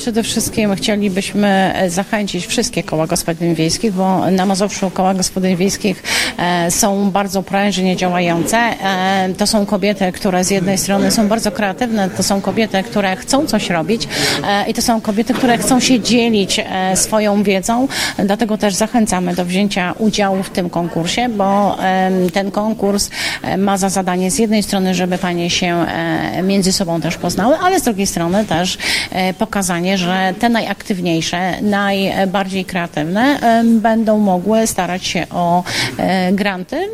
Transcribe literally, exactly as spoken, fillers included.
przede wszystkim chcielibyśmy zachęcić wszystkie koła gospodyń wiejskich, bo na Mazowszu koła gospodyń wiejskich są bardzo prężnie działające. To są kobiety, które z jednej strony są bardzo kreatywne, to są kobiety, które chcą coś robić i to są kobiety, które chcą się dzielić swoją wiedzą. Dlatego też zachęcamy do wzięcia udziału w tym konkursie, bo ten konkurs ma za zadanie z jednej strony, żeby panie się między sobą też poznały, ale z drugiej strony też pokazanie, że te najaktywniejsze, najbardziej kreatywne będą mogły starać się o granty